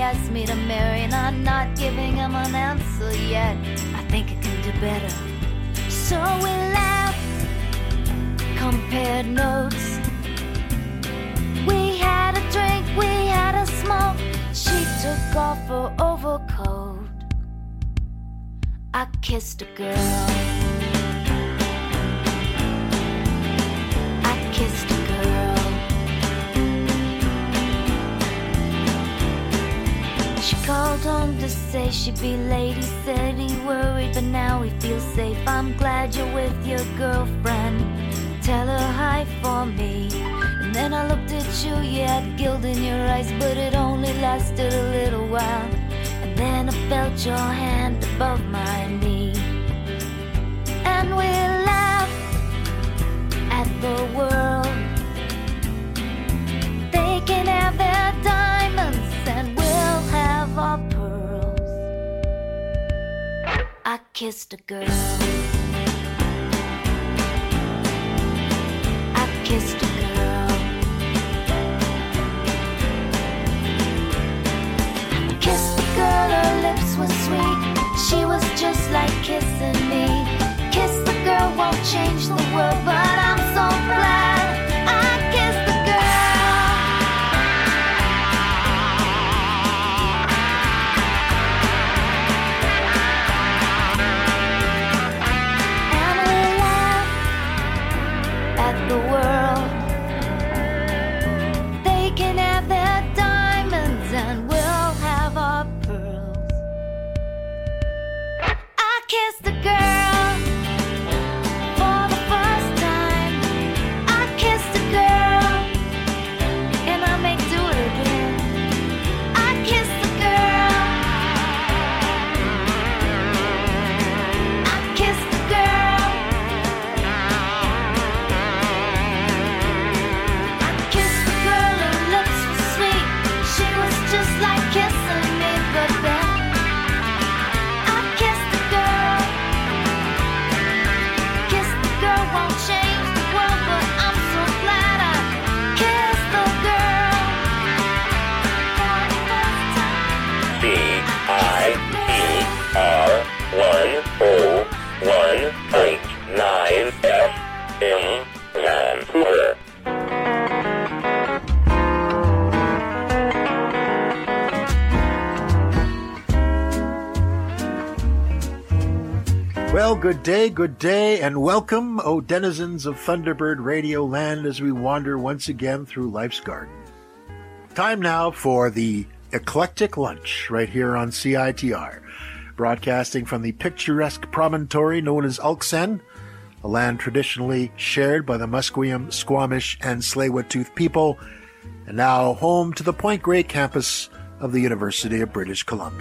asked me to marry, and I'm not giving him an answer yet. I think I can do better. So we laughed, compared notes. We had a drink, we had a smoke. She took off her overcoat. I kissed a girl. I kissed a girl. She called home to say she'd be late. He said he worried, but now he feels safe. I'm glad you're with your girlfriend. Tell her hi for me. And then I looked at you, you had guilt in your eyes, but it only lasted a little while. And then I felt your hand above my knee. And we laughed at the world. They can have their diamonds and we'll have our pearls. I kissed a girl. I kissed a girl. Kissed the girl, her lips were sweet. She was just like kissing me. Kiss the girl won't change the world, but I'm so glad I kissed the girl. And we laughed at the world. They can have their diamonds and we'll have our pearls. I kissed a girl for the first time. I kissed a girl and I may do it again. I kissed a girl. I kissed a girl. I kissed a girl, her lips were sweet. She was just like kissing me, but then I kissed the girl. Kissed the girl won't change the world, but I'm so glad I kissed the girl for the first time. CITR 101.9 FM Vancouver. Well, good day, and welcome, O denizens of Thunderbird Radio Land, as we wander once again through life's garden. Time now for the Eclectic Lunch, right here on CITR, broadcasting from the picturesque promontory known as Alksen, a land traditionally shared by the Musqueam, Squamish, and Tsleil-Waututh people, and now home to the Point Grey campus of the University of British Columbia.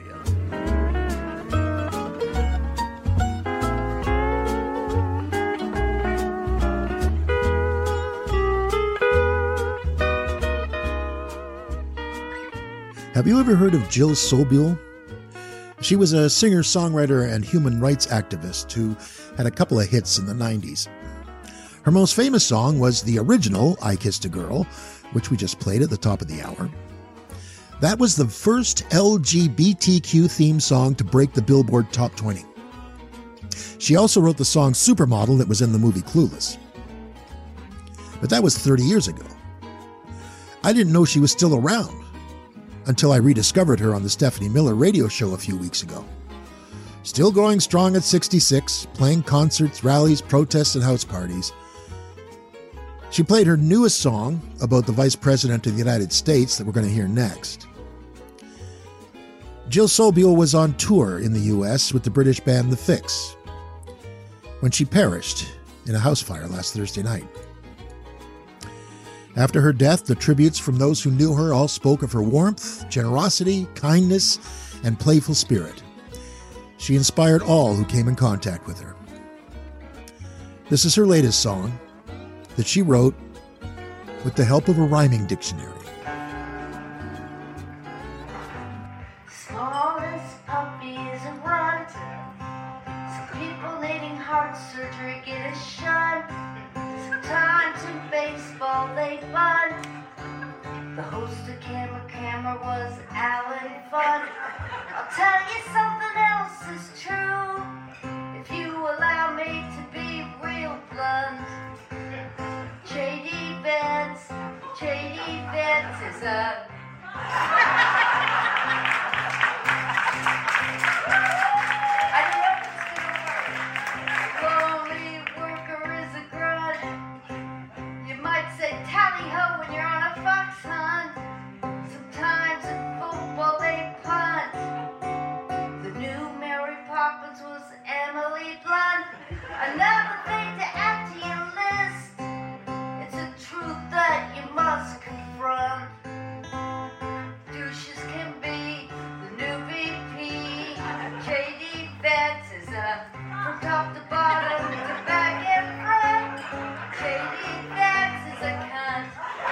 Have you ever heard of Jill Sobule? She was a singer-songwriter and human rights activist who had a couple of hits in the 90s. Her most famous song was the original I Kissed a Girl, which we just played at the top of the hour. That was the first LGBTQ theme song to break the Billboard Top 20. She also wrote the song Supermodel that was in the movie Clueless. But that was 30 years ago. I didn't know she was still around until I rediscovered her on the Stephanie Miller radio show a few weeks ago. Still going strong at 66, playing concerts, rallies, protests, and house parties. She played her newest song about the Vice President of the United States that we're going to hear next. Jill Sobule was on tour in the U.S. with the British band The Fix when she perished in a house fire last Thursday night. After her death, the tributes from those who knew her all spoke of her warmth, generosity, kindness, and playful spirit. She inspired all who came in contact with her. This is her latest song that she wrote with the help of a rhyming dictionary. Smallest puppies and runt. Some people needing heart surgery get a shunt. Sometimes in baseball they bunt. The host of Camera was Alan Fudd. you something else is true. If you allow me to be real blunt, J.D. Vance is a I don't know if it's gonna work. Lonely worker is a grunt. You might say tally ho when you're on a fox hunt. Sometimes in football they punt. The new Mary Poppins was Emily Blunt. Another thing to add to your list. It's a truth that you must confront. Douches can be the new VP. J.D. Vance is a from top to bottom, to back and front. J.D. Vance is a cunt.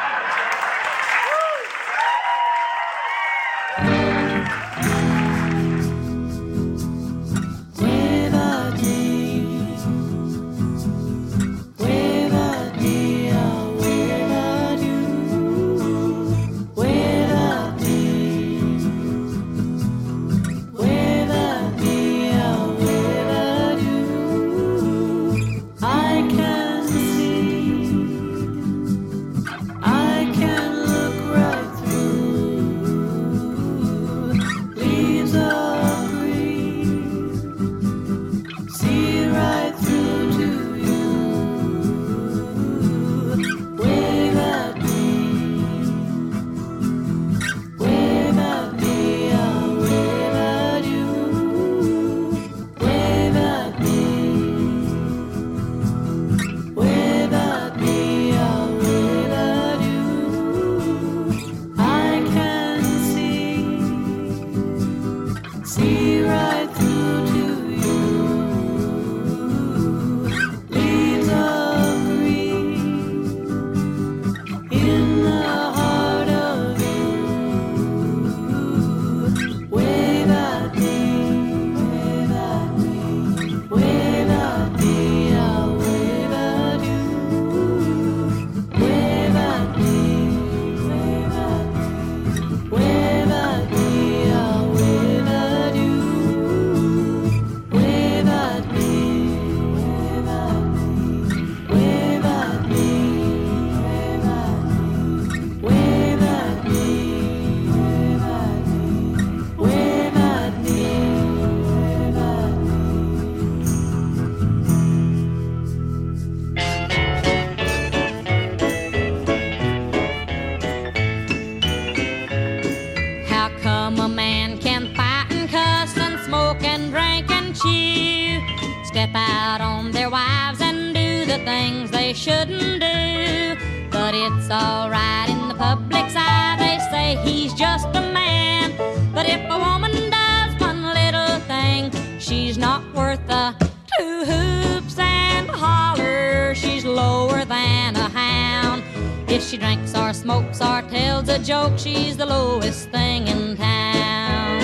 Step out on their wives and do the things they shouldn't do. But it's alright in the public's eye, they say he's just a man. But if a woman does one little thing, she's not worth the two hoops and holler. She's lower than a hound. If she drinks or smokes or tells a joke, she's the lowest thing in town.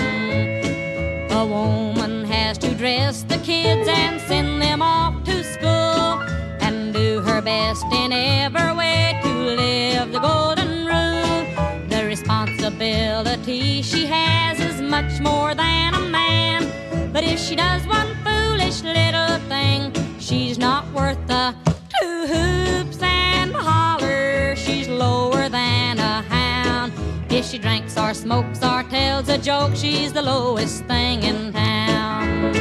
A woman has to dress the kids and send them off to school, and do her best in every way to live the golden rule. The responsibility she has is much more than a man. But if she does one foolish little thing, she's not worth the two hoops and holler. She's lower than a hound. If she drinks or smokes or tells a joke, she's the lowest thing in town.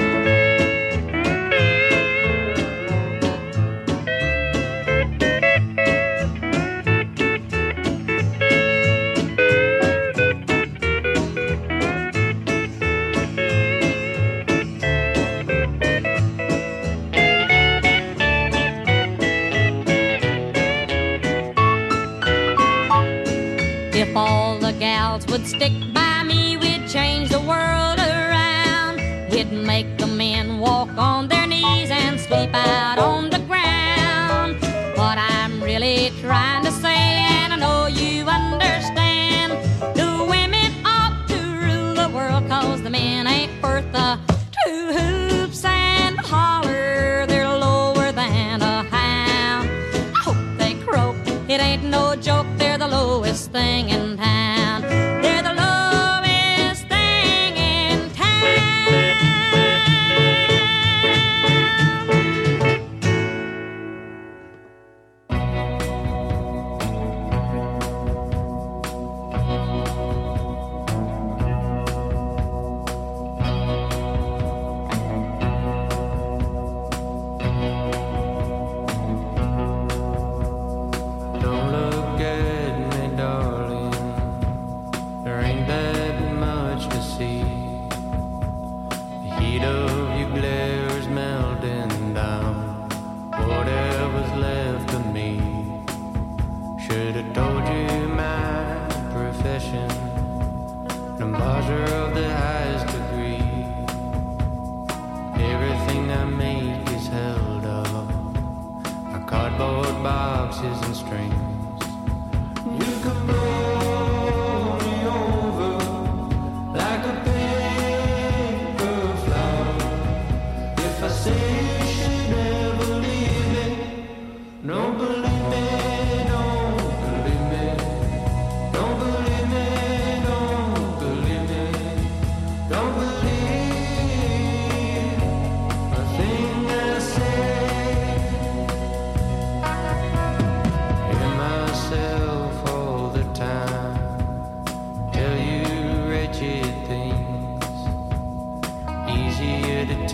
If all the gals would stick by me, we'd change the world around. We'd make the men walk on their knees and sleep out on the ground. What I'm really trying to say, and I know you understand, the women ought to rule the world, 'cause the men ain't worth the two hoops and holler. They're lower than a hound. I hope they croak, it ain't no joke, they're the lowest thing in town. They're the lowest thing in town.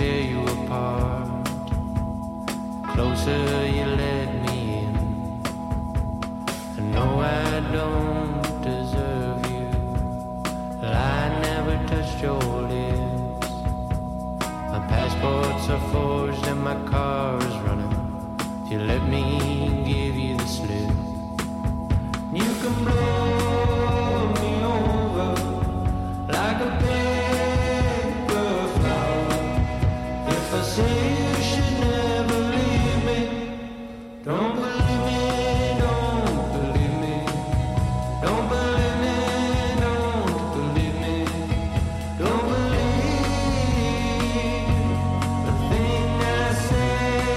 tear you apart. Closer you let me in. I know I don't deserve you. I never touched your lips. My passports are forged and my car is running. If you let me give you the slip, you can blow me over like a paper flower. If I say you should never leave me, don't believe me, don't believe me, don't believe me, don't believe me, don't believe the thing I say.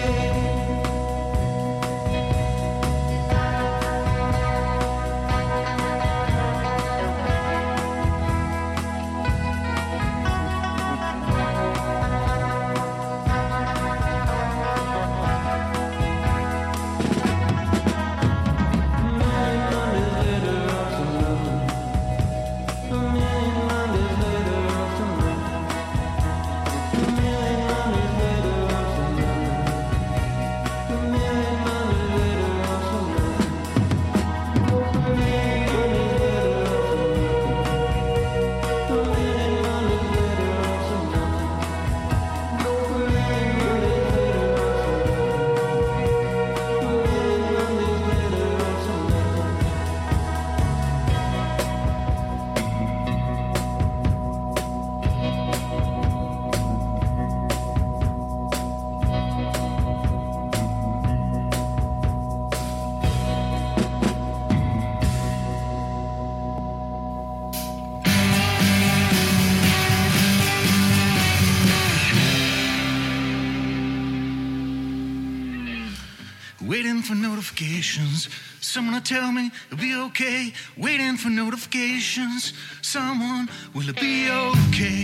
Waiting for notifications, someone will tell me it'll be okay. Waiting for notifications, someone, will it be okay?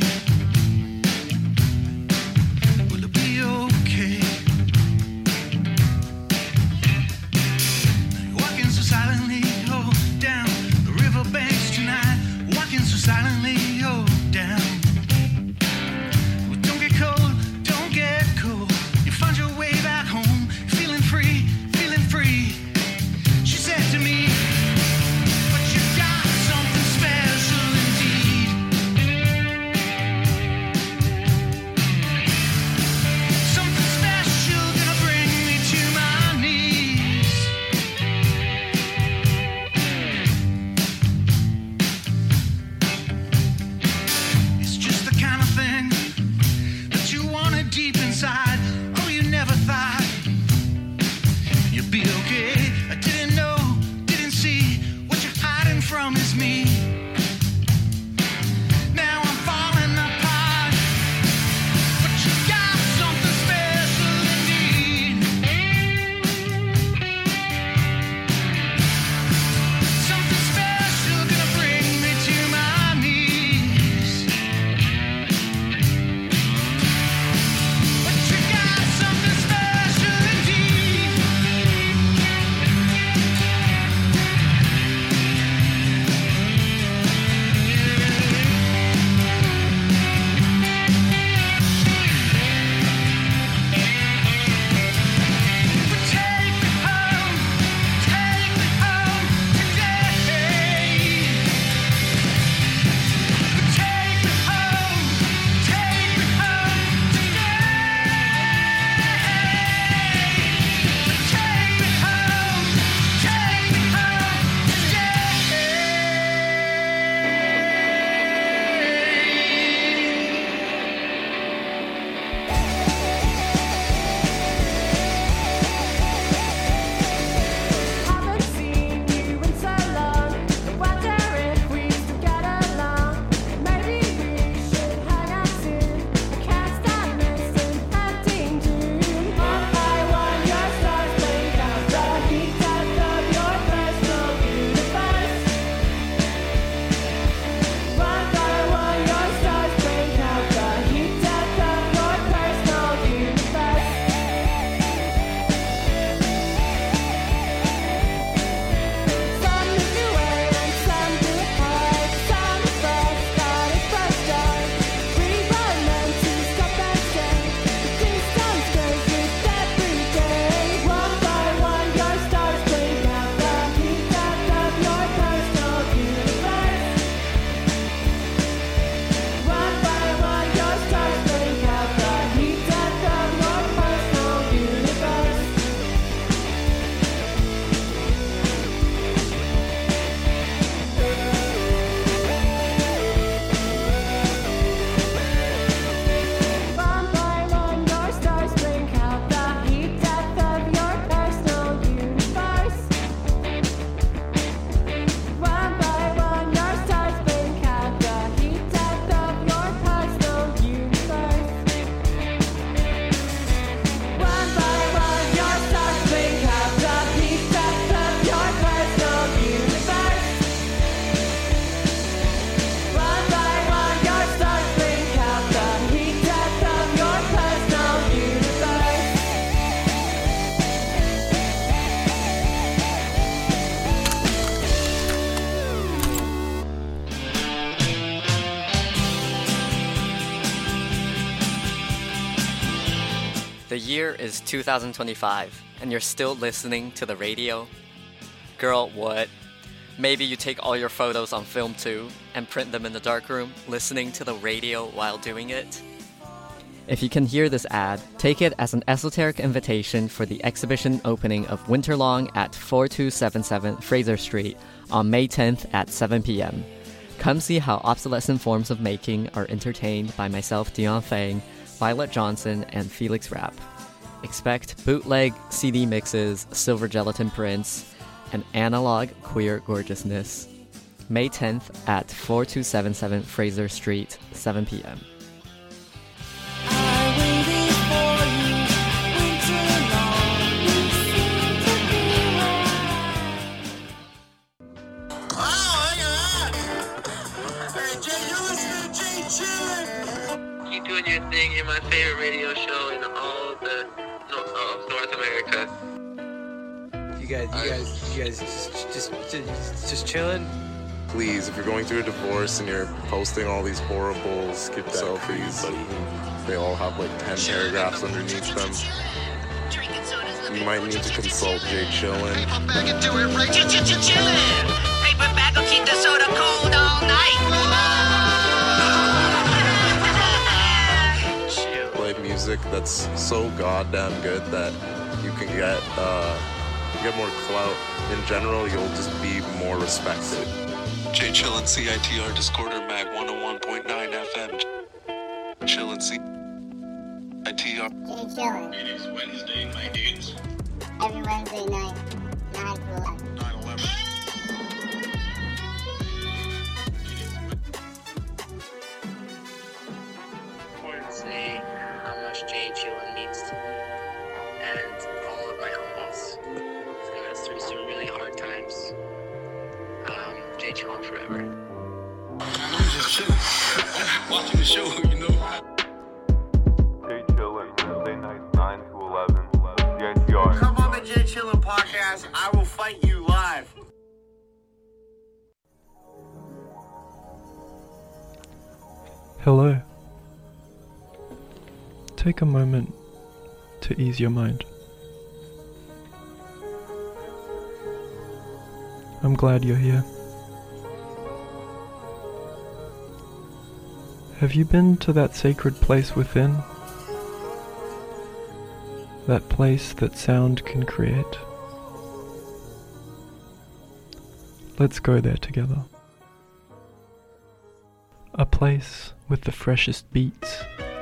Will it be okay? Walking so silently, oh, down the riverbanks tonight. Walking so silently, oh, down. Well, don't get cold, don't get cold. You find your way back home, feeling free. She said to me, but you got something special indeed. The year is 2025, and you're still listening to the radio? Girl, what? Maybe you take all your photos on film too, and print them in the darkroom, listening to the radio while doing it? If you can hear this ad, take it as an esoteric invitation for the exhibition opening of Winterlong at 4277 Fraser Street on May 10th at 7 p.m. Come see how obsolescent forms of making are entertained by myself, Dion Fang, Violet Johnson, and Felix Rapp. Expect bootleg CD mixes, silver gelatin prints, and analog queer gorgeousness. May 10th at 4277 Fraser Street, 7 p.m. Keep doing your thing. You're my favorite radio show in all of North America. You guys just chilling? Please, if you're going through a divorce and you're posting all these horrible skip selfies, they all have like 10 paragraphs underneath them. You might need to consult Jay Chillin. Paper bag will keep the soda cold all night. Play music that's so goddamn good that you can get more clout. In general, you'll just be more respected. Jay Chillin CITR Discorder Mag 101.9 FM. Chillin CITR. Jay Chillin. It is Wednesday, my dudes. Every Wednesday night, 9 to 11. 9/11. I want to say how much Jay Chillin means to me and all of my homies. He's got us through some really hard times. Jay Chillin forever. I'm just chilling. Watching the show, you know. Jay Chillin, Wednesday nights 9 to 11. CITR. Come on the Jay Chillin podcast. I will fight you live. Hello. Take a moment to ease your mind. I'm glad you're here. Have you been to that sacred place within? That place that sound can create? Let's go there together. A place with the freshest beats.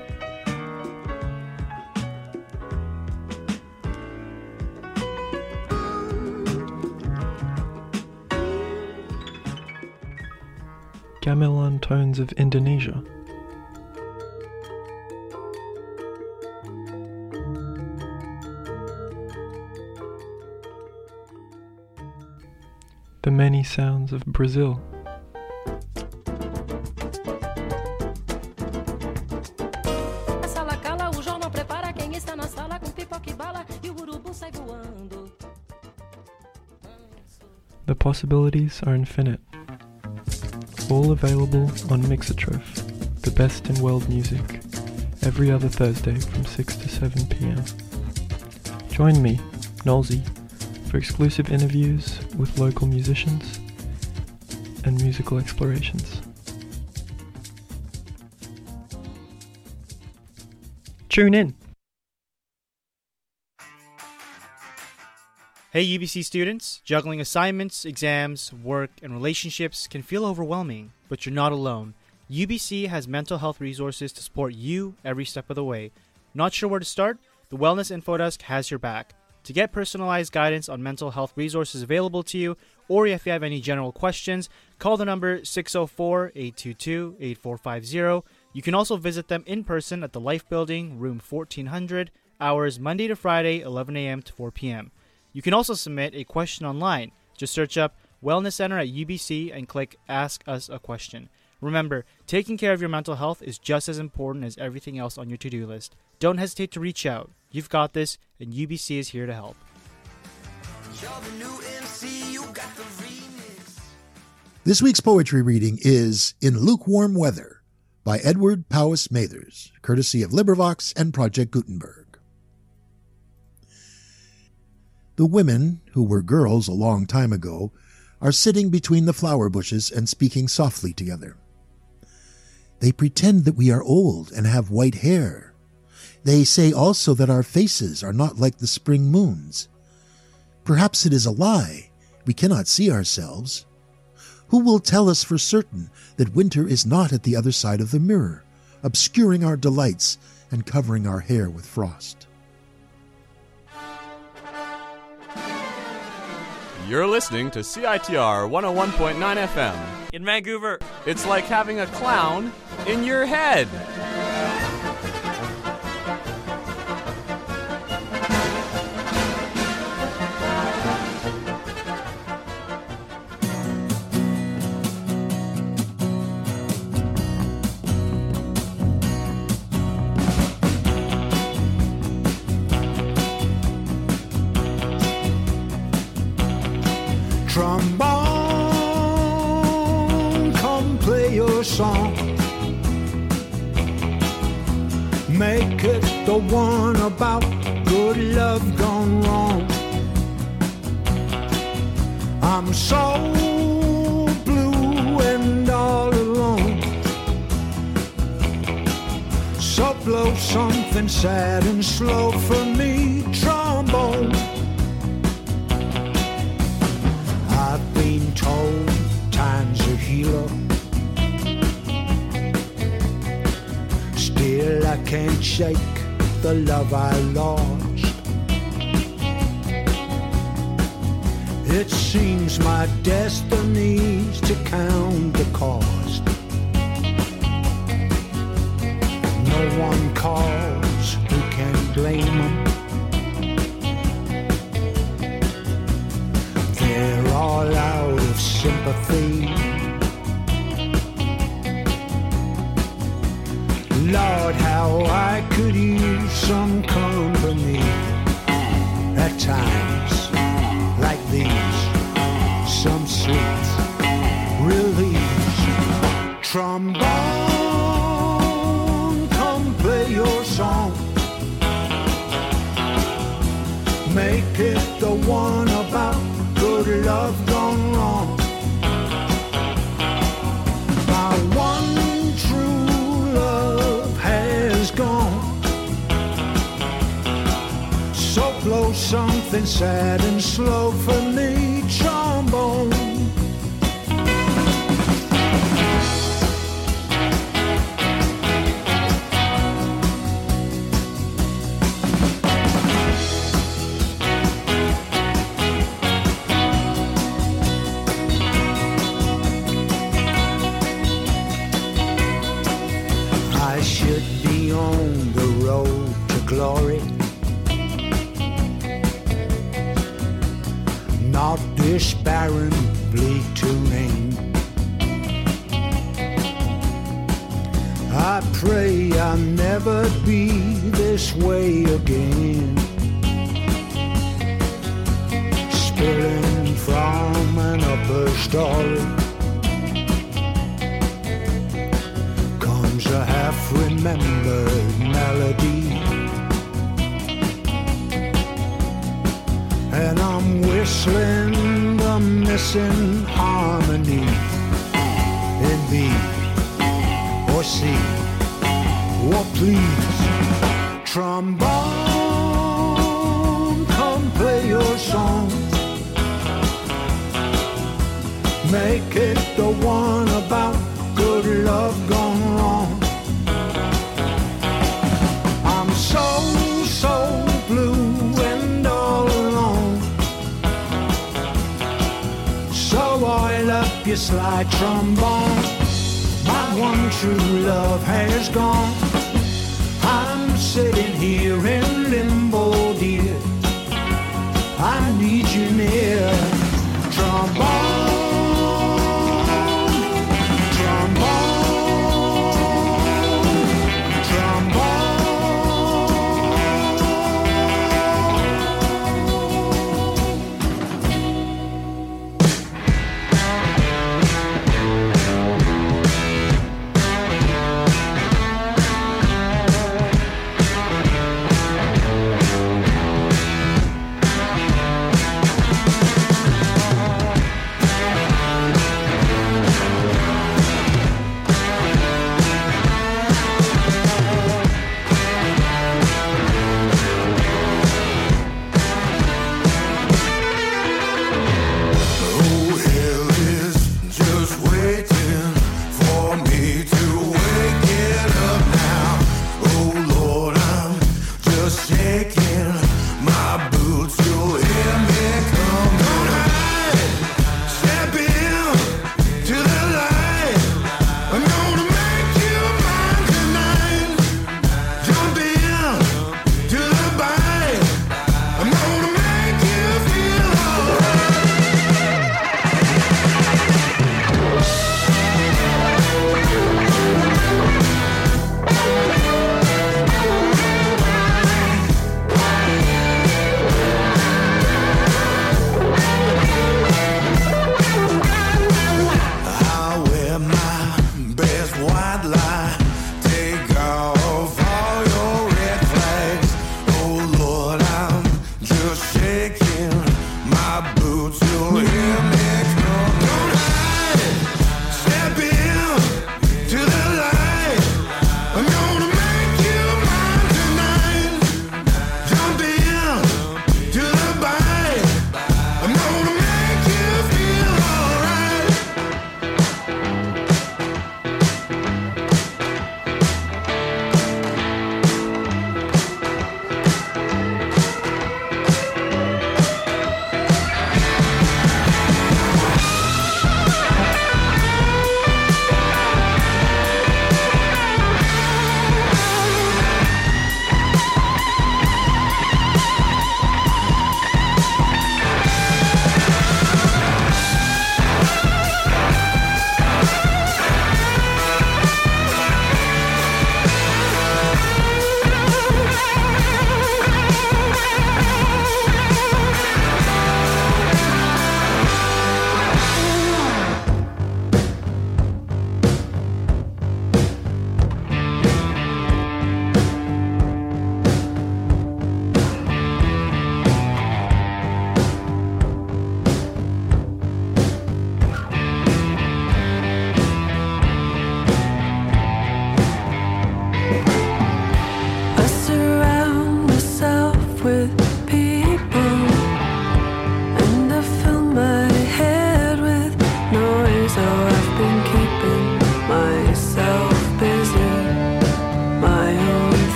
Gamelan tones of Indonesia. The many sounds of Brazil. The possibilities are infinite. All available on Mixotroph, the best in world music, every other Thursday from 6 to 7 p.m. Join me, Nolsey, for exclusive interviews with local musicians and musical explorations. Tune in! Hey UBC students, juggling assignments, exams, work, and relationships can feel overwhelming, but you're not alone. UBC has mental health resources to support you every step of the way. Not sure where to start? The Wellness Info Desk has your back. To get personalized guidance on mental health resources available to you, or if you have any general questions, call the number 604-822-8450. You can also visit them in person at the Life Building, room 1400, hours Monday to Friday, 11 a.m. to 4 p.m. You can also submit a question online. Just search up Wellness Center at UBC and click Ask Us a Question. Remember, taking care of your mental health is just as important as everything else on your to-do list. Don't hesitate to reach out. You've got this, and UBC is here to help. This week's poetry reading is In Lukewarm Weather by Edward Powys Mathers, courtesy of LibriVox and Project Gutenberg. The women, who were girls a long time ago, are sitting between the flower bushes and speaking softly together. They pretend that we are old and have white hair. They say also that our faces are not like the spring moons. Perhaps it is a lie. We cannot see ourselves. Who will tell us for certain that winter is not at the other side of the mirror, obscuring our delights and covering our hair with frost? You're listening to CITR 101.9 FM. In Vancouver. It's like having a clown in your head. Trombone, come play your song. Make it the one about good love gone wrong. I'm so blue and all alone. So blow something sad and slow for me, trombone. I've been told time's a healer. Still I can't shake the love I lost. It seems my destiny's to count the cost. No one calls, who can blame them? They're all out of sympathy. Lord, how I could use some company at times like these. Some sweet release. Trombone, come play your song. Make it the one about good love gone wrong. My one true love has gone. So blow something sad and slow for me, trombone. I should be on the road to glory, not this barren, bleak terrain. I pray I'll never be this way again, spilling from an upper story. Comes a half-remembered melody, and I'm whistling the missing harmony in B or C or please. Trombone, come play your song. Make it the one about good love gone wrong. I'm so blue and all alone. So oil up your slide trombone. My one true love has gone. I'm sitting here in limbo, dear. I need you near. Trombone.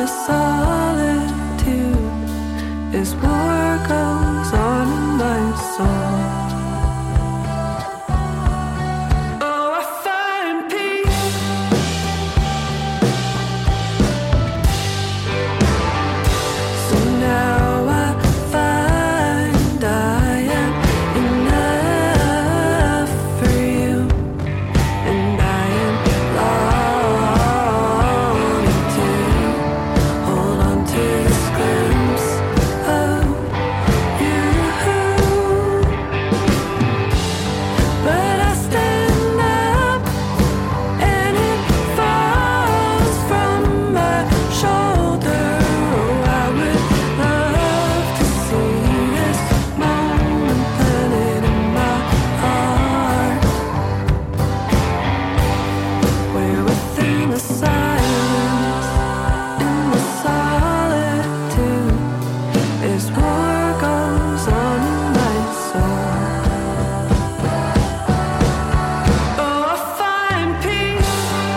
the solitude as war goes on in my soul. Oh, I find peace. So now I find I am enough for you, and I am longing to hold on to this glimpse of you. But I stand up and it falls from my shoulder. Oh, I would love to see this moment planted in my heart, where within the silence, in the solitude, as war goes on in my soul. Oh, I find peace.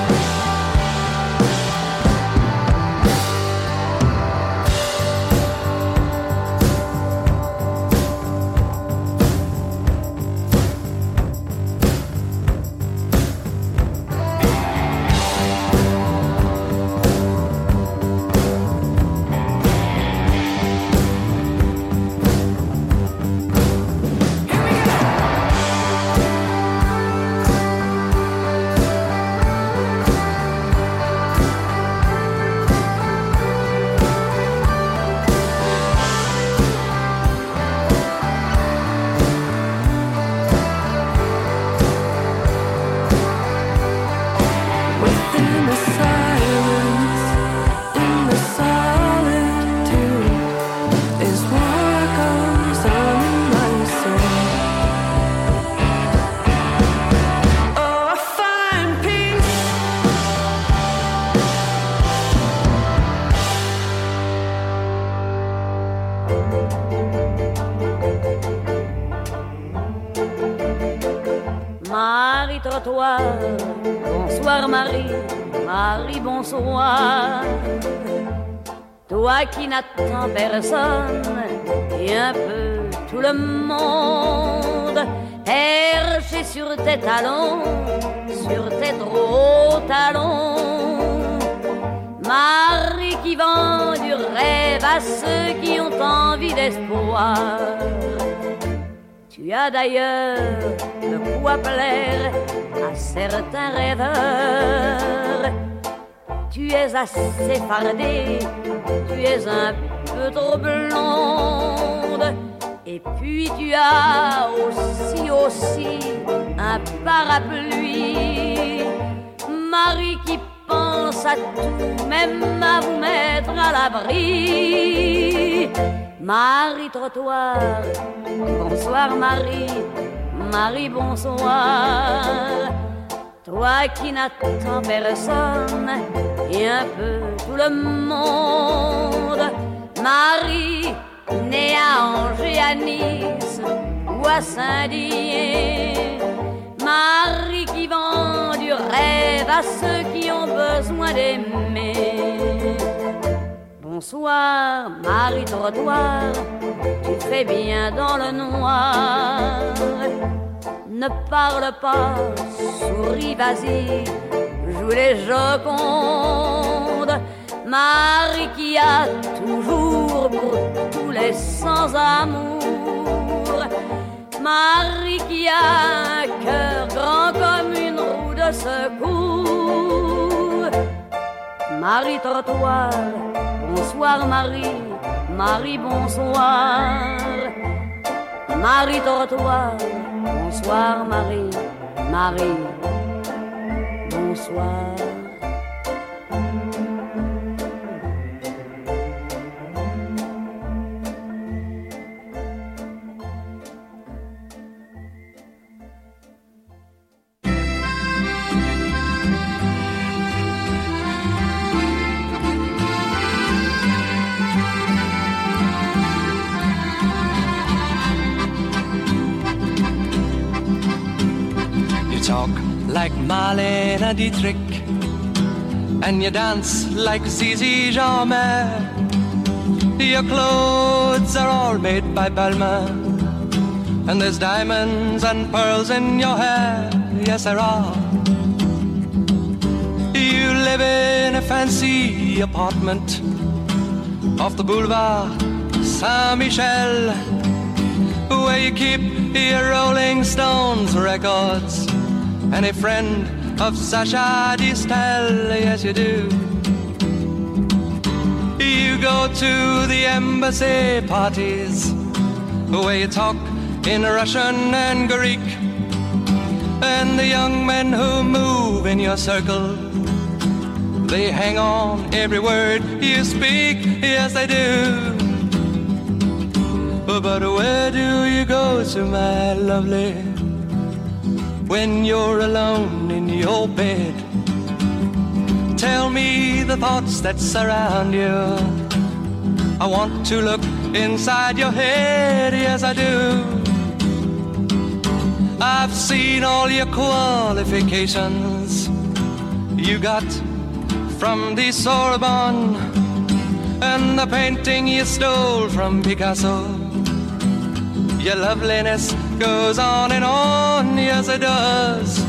Within the silence, in the solitude, as war goes on in my soul. Oh, I find peace. Marie trottoir, bonsoir Marie, Marie bonsoir. Toi qui n'attends personne et un peu tout le monde, perché sur tes talons, sur tes trop hauts talons. Marie qui vend du rêve à ceux qui ont envie d'espoir. Tu as d'ailleurs de quoi plaire à certains rêveurs. Tu es assez fardée, tu es un peu trop blonde. Et puis tu as aussi un parapluie. Marie qui pense à tout, même à vous mettre à l'abri. Marie trottoir, bonsoir Marie, Marie bonsoir. Toi qui n'attends personne et un peu tout le monde. Marie, née à Angers, à Nice ou à Saint-Dié. Marie qui vend du rêve à ceux qui ont besoin d'aimer. Bonsoir, Marie trottoir, tu fais bien dans le noir. Ne parle pas, souris, vas-y, joue les jocondes. Marie qui a toujours pour tous les sans-amour. Marie qui a un cœur grand comme une roue de secours. Marie trottoir, bonsoir Marie, Marie bonsoir. Marie trottoir, bonsoir Marie, Marie bonsoir. Talk like Marlene Dietrich, and you dance like Zizi Jeanmaire. Your clothes are all made by Balmain, and there's diamonds and pearls in your hair. Yes, there are. You live in a fancy apartment off the boulevard Saint-Michel, where you keep your Rolling Stones records and a friend of Sacha Distel. Yes, you do. You go to the embassy parties where you talk in Russian and Greek, and the young men who move in your circle, they hang on every word you speak. Yes, they do. But where do you go to, my lovely, when you're alone in your bed? Tell me the thoughts that surround you. I want to look inside your head. Yes, I do. I've seen all your qualifications you got from the Sorbonne, and the painting you stole from Picasso. Your loveliness goes on and on, yes it does.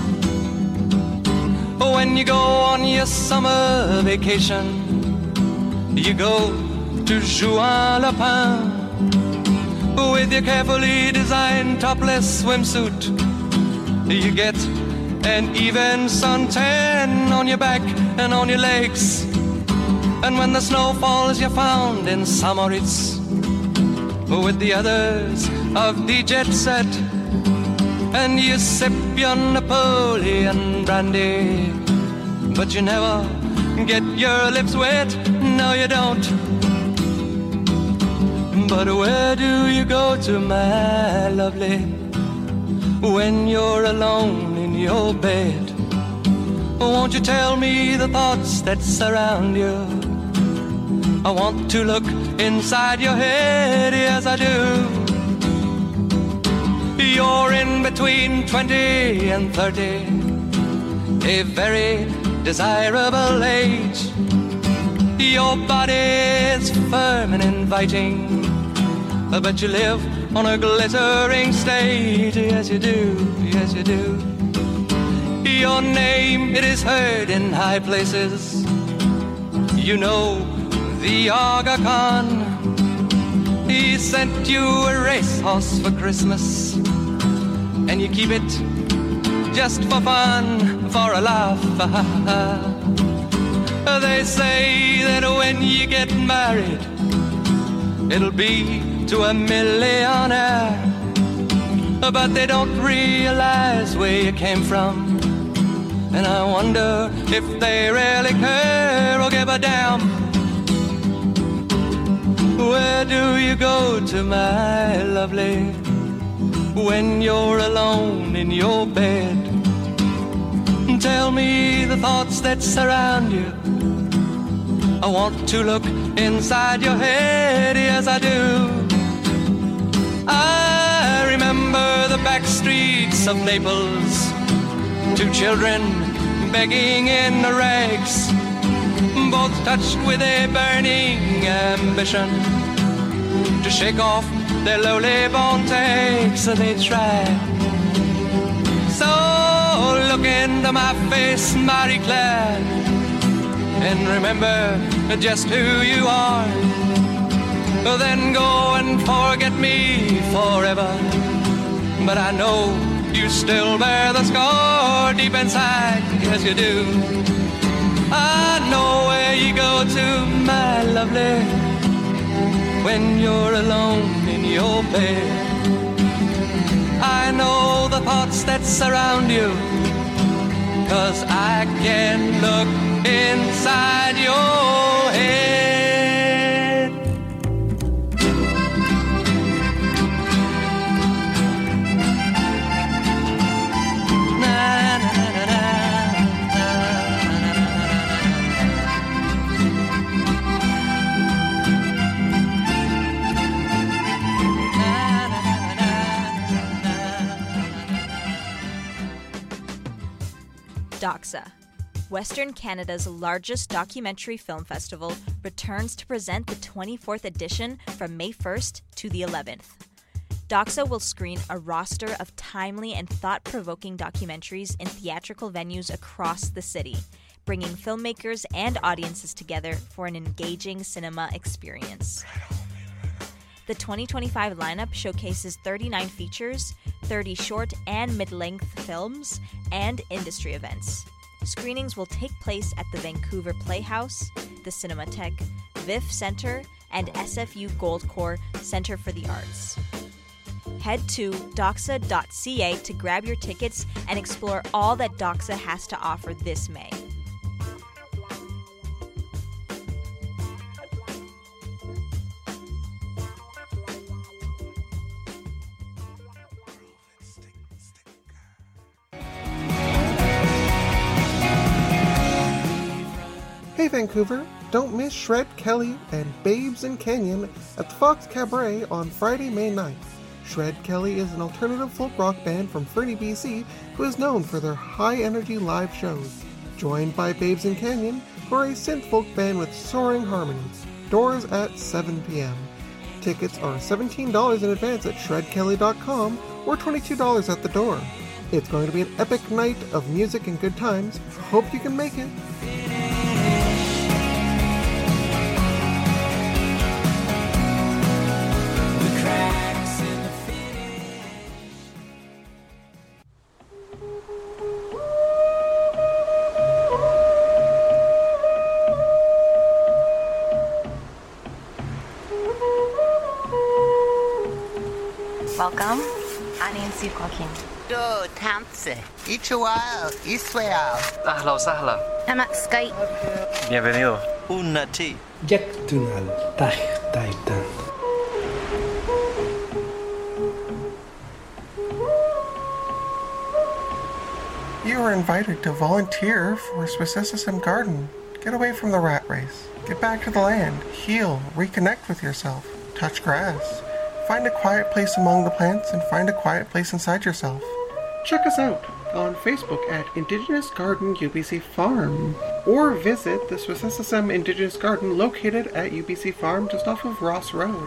When you go on your summer vacation, you go to Juan-le-Pin with your carefully designed topless swimsuit. You get an even suntan on your back and on your legs, and when the snow falls you're found in Samoritz with the others of the jet set, and you sip your Napoleon brandy, but you never get your lips wet. No, you don't. But where do you go to, my lovely, when you're alone in your bed? Won't you tell me the thoughts that surround you? I want to look inside your head. Yes, I do. You're in between 20 and 30, a very desirable age. Your body's firm and inviting, but you live on a glittering stage. Yes, you do. Yes, you do. Your name, it is heard in high places. You know the Aga Khan. He sent you a racehorse for Christmas, and you keep it just for fun, for a laugh. They say that when you get married, it'll be to a millionaire, but they don't realize where you came from, and I wonder if they really care or give a damn. Where do you go to, my lovely, when you're alone in your bed? Tell me the thoughts that surround you. I want to look inside your head. Yes, I do. I remember the back streets of Naples, two children begging in the rags, both touched with a burning ambition to shake off their lowly born takes. So they try. So look into my face, Marie-Claire, and remember just who you are. Then go and forget me forever, but I know you still bear the scar deep inside. Yes, you do. I know where you go to, my lovely, when you're alone in your bed. I know the thoughts that surround you, 'cause I can look inside your head. Doxa, Western Canada's largest documentary film festival returns to present the 24th edition from May 1st to the 11th. Doxa will screen a roster of timely and thought-provoking documentaries in theatrical venues across the city, bringing filmmakers and audiences together for an engaging cinema experience. The 2025 lineup showcases 39 features, 30 short and mid-length films, and industry events. Screenings will take place at the Vancouver Playhouse, the Cinematheque, VIF Centre, and SFU Goldcorps Centre for the Arts. Head to doxa.ca to grab your tickets and explore all that Doxa has to offer this May. Hey Vancouver, don't miss Shred Kelly and Babes in Canyon at the Fox Cabaret on Friday, May 9th. Shred Kelly is an alternative folk rock band from Fernie, BC, who is known for their high-energy live shows. Joined by Babes in Canyon, who are a synth folk band with soaring harmonies. Doors at 7 p.m. Tickets are $17 in advance at shredkelly.com or $22 at the door. It's going to be an epic night of music and good times. Hope you can make it. Welcome. Nancy Joaquin. Do Tamse. Ichuao. Israel. أهلا وسهلا. I'm at Skype. Bienvenido. Unnati. Yaktunal Taitan. You are invited to volunteer for Swissessism Garden. Get away from the rat race. Get back to the land. Heal. Reconnect with yourself. Touch grass. Find a quiet place among the plants and find a quiet place inside yourself. Check us out on Facebook at Indigenous Garden UBC Farm, or visit the Swissessism Indigenous Garden located at UBC Farm just off of Ross Road.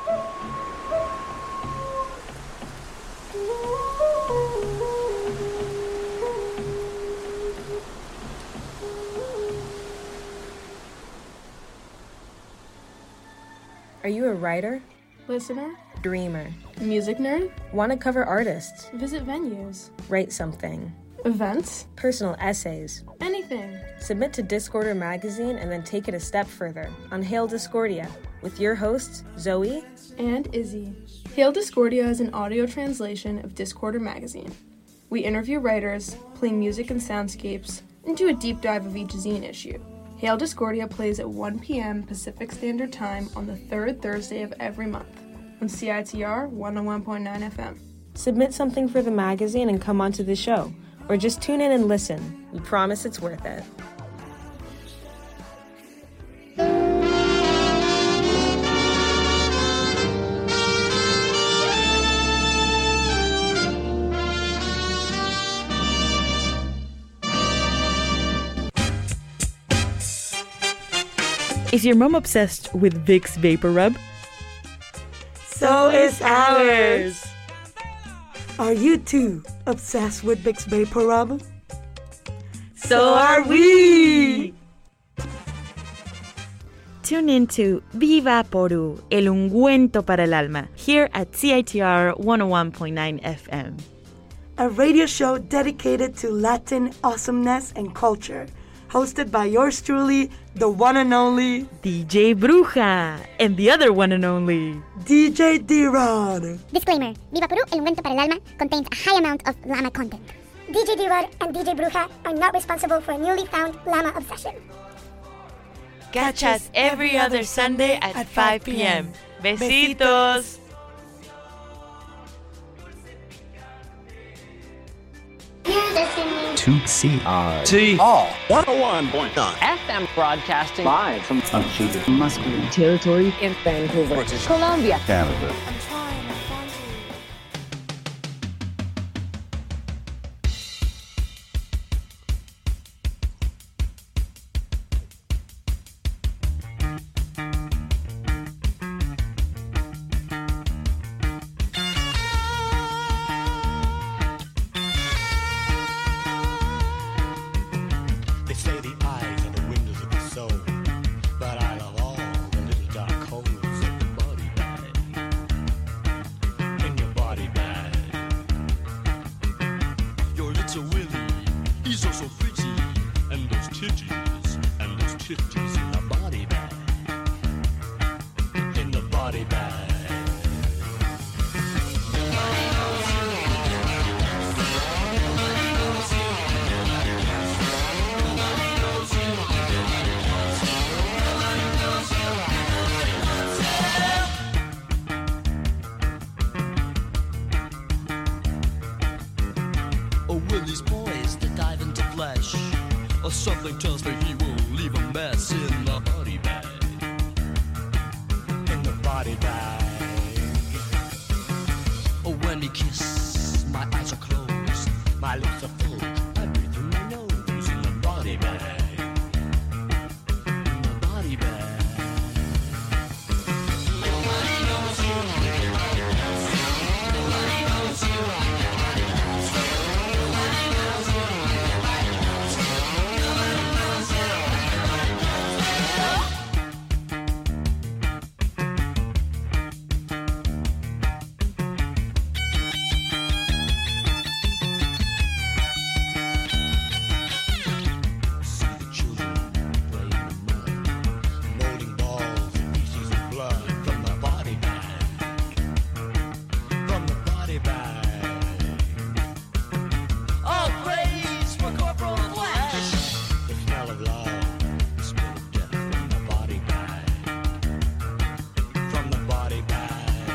Are you a writer? Listener? Dreamer? Music nerd? Want to cover artists? Visit venues? Write something? Events? Personal essays? Anything. Submit to Discorder magazine and then take it a step further on Hail Discordia with your hosts, Zoe and Izzy. Hail Discordia is an audio translation of Discorder magazine. We interview writers, play music and soundscapes, and do a deep dive of each zine issue. Hail Discordia plays at 1 p.m. Pacific Standard Time on the third Thursday of every month on CITR 101.9 FM. Submit something for the magazine and come onto the show, or just tune in and listen. We promise it's worth it. Is your mom obsessed with Vicks Vapor Rub? So is ours. Are you too obsessed with Vicks Vapor Rub? So are we! Tune in to Viva Poru, el ungüento para el alma, here at CITR 101.9 FM. A radio show dedicated to Latin awesomeness and culture, hosted by yours truly, the one and only DJ Bruja, and the other one and only DJ D-Rod. Disclaimer, Viva Peru, el ungüento para el alma contains a high amount of llama content. DJ D-Rod and DJ Bruja are not responsible for a newly found llama obsession. Catch us every other Sunday at 5 p.m. Besitos! You're listening to CITR 101.9 FM broadcasting live from unceded Musqueam territory in Vancouver, British Columbia, Canada. or something tells me he will leave a mess in the body bag. In the body bag. Oh, when we kiss, my eyes are closed, my lips are full, I breathe through my nose in the body bag. In the body bag. Nobody knows you. Nobody knows you. Nobody knows you. Nobody knows you. Nobody knows you. Nobody knows you. Nobody knows you. Nobody See the children play in the mud, molding balls and pieces of blood from the body bag. From the body bag. All praise for Corporal Flash. The smell of love, the smell of death from the body bag. From the body bag.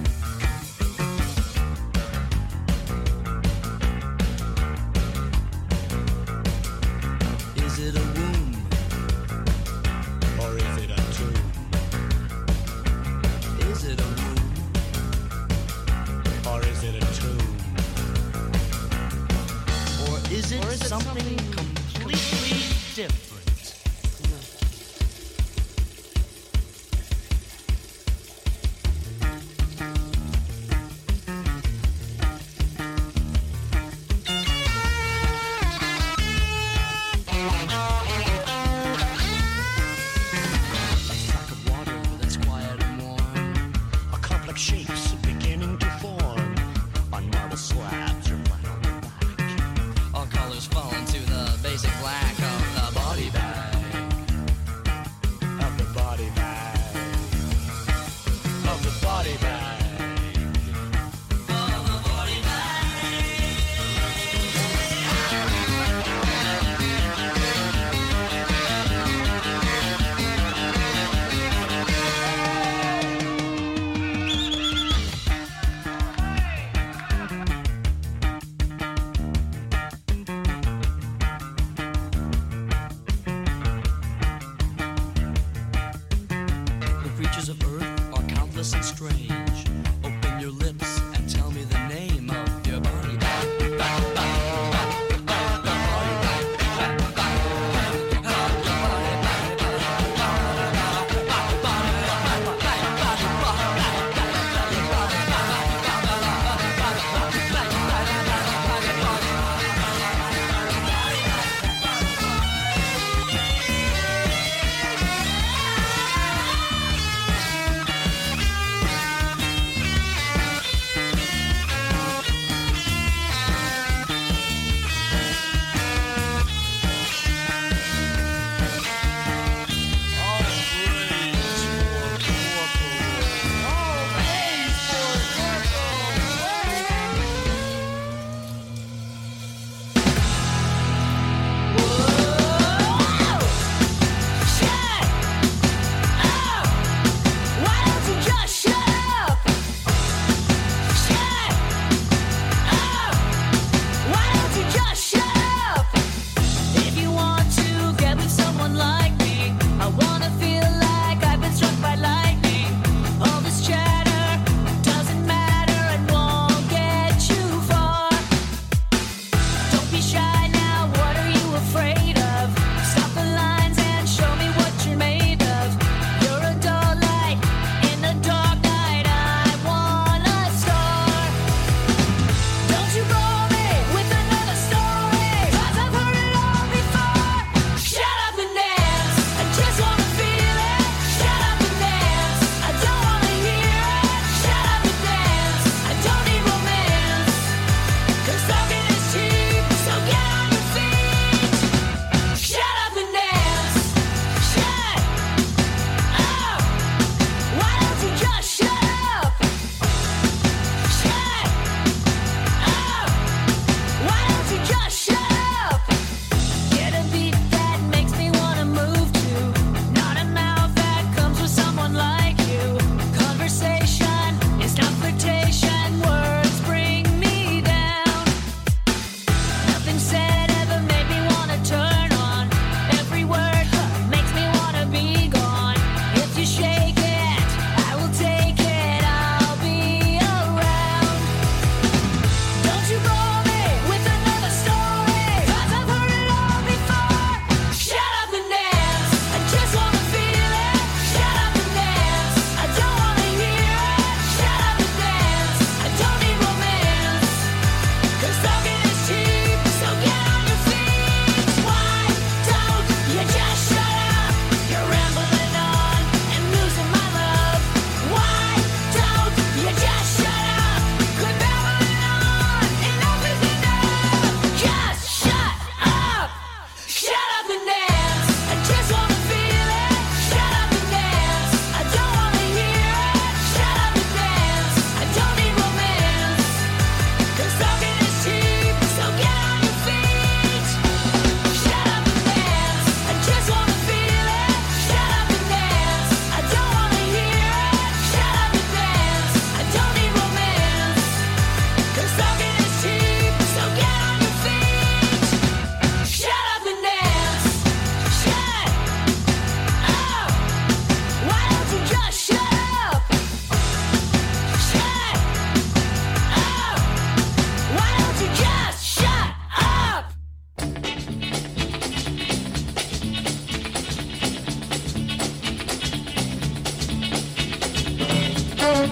Is it a womb? Or is it a tomb? Is it a womb? Or is it a tomb? Or is it something completely different? A sack of water that's quiet and warm, a complex shapes beginning to form on marble slabs or flat on the back. All colors fall into the basic black of the body bag. Of the body bag. Of the body bag. Of the body The creatures of earth are countless and strange. Open your lips and tell me the name of your body bag.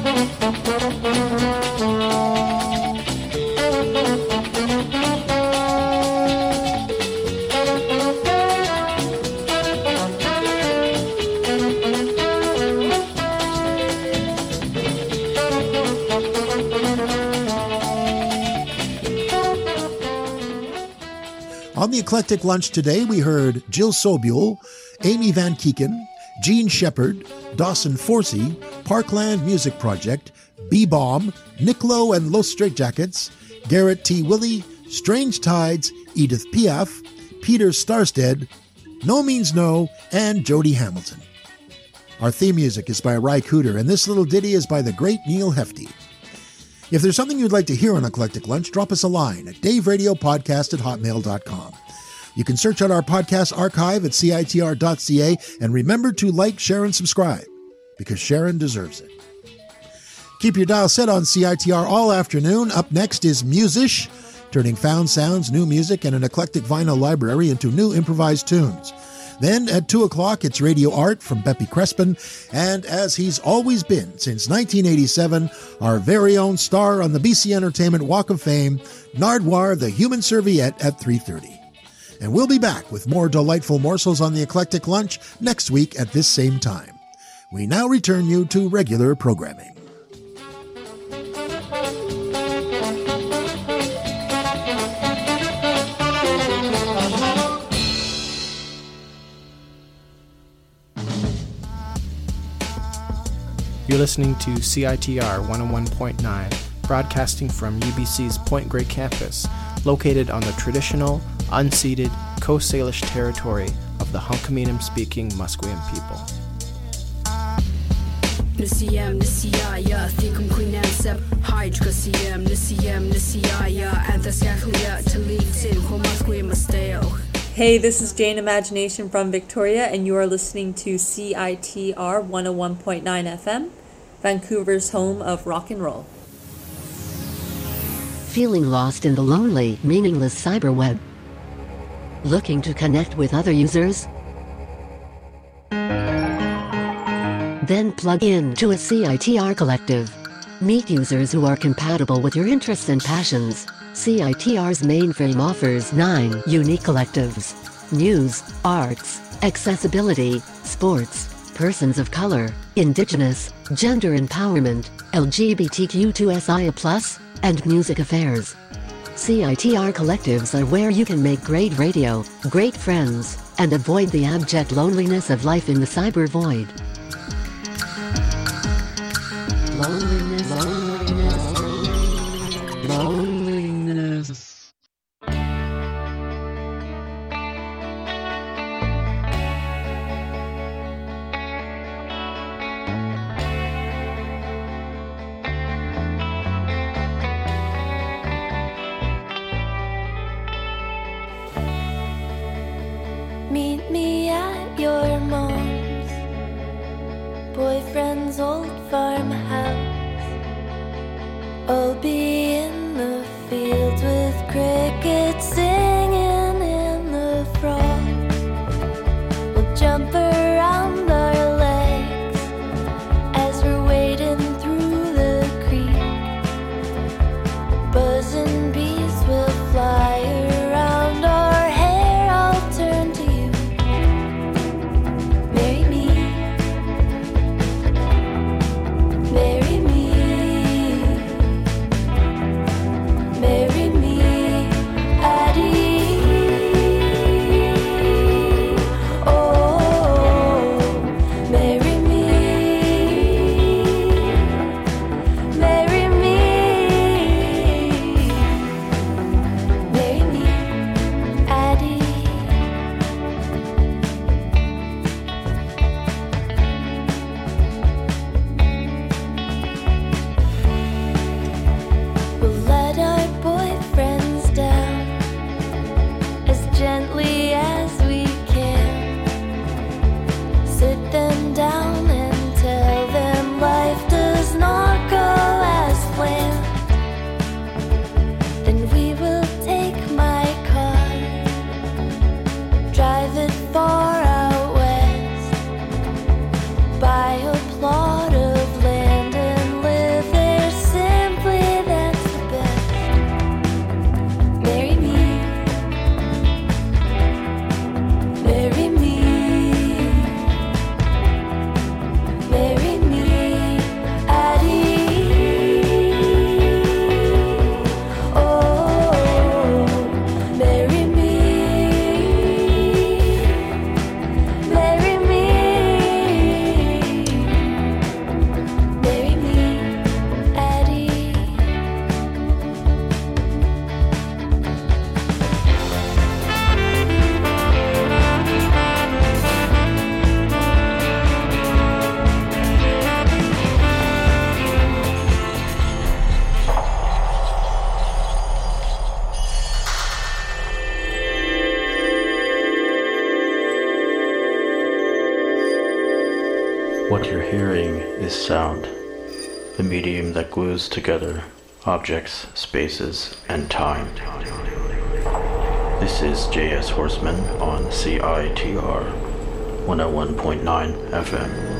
On the Eclectic Lunch today, we heard Jill Sobule, Amy Van Keeken, Gene Shepard, Dawson Forsey, Parkland Music Project, B-Bomb, Nick Lowe and Los Straitjackets, Garrett T. Willey, Strange Tides, Edith Piaf, Peter Starstead, No Means No, and Jody Hamilton. Our theme music is by Ry Cooder, and this little ditty is by the great Neil Hefti. If there's something you'd like to hear on Eclectic Lunch, drop us a line at daveradiopodcast@hotmail.com. You can search out our podcast archive at citr.ca, and remember to like, share, and subscribe, because Sharon deserves it. Keep your dial set on CITR all afternoon. Up next is Musish, turning found sounds, new music, and an eclectic vinyl library into new improvised tunes. Then at 2 o'clock, it's Radio Art from Beppy Crespin, and as he's always been since 1987, our very own star on the BC Entertainment Walk of Fame, Nardwuar, the Human Serviette, at 3:30. And we'll be back with more delightful morsels on the Eclectic Lunch next week at this same time. We now return you to regular programming. You're listening to CITR 101.9, broadcasting from UBC's Point Grey campus, located on the traditional, unceded Coast Salish territory of the Hunkaminam-speaking Musqueam people. Nisiyam Nisiyaya Thikum Quinansep Hydrocasiam Nisiyam Nisiyaya Anthasyakhlia Talitin Homasqueam Masteo. Hey, this is Jane Imagination from Victoria, and you are listening to CITR 101.9 FM, Vancouver's home of rock and roll. Feeling lost in the lonely, meaningless cyberweb? Looking to connect with other users? Then plug in to a CITR collective. Meet users who are compatible with your interests and passions. CITR's mainframe offers 9 unique collectives: news, arts, accessibility, sports, persons of color, indigenous, gender empowerment, LGBTQ2SIA+, and music affairs. CITR collectives are where you can make great radio, great friends, and avoid the abject loneliness of life in the cyber void. Loneliness, loneliness, loneliness. Meet me at your mom's boyfriend's old farmhouse. I'll be in the fields with crickets singing in the frost. We'll jump around our legs as we're wading through the creek. Buzzing bees will fly around our hair. I'll turn to you. Marry me. Marry me. Marry me, Addie. hearing is sound, the medium that glues together objects, spaces, and time. This is J.S. Horseman on CITR 101.9 FM.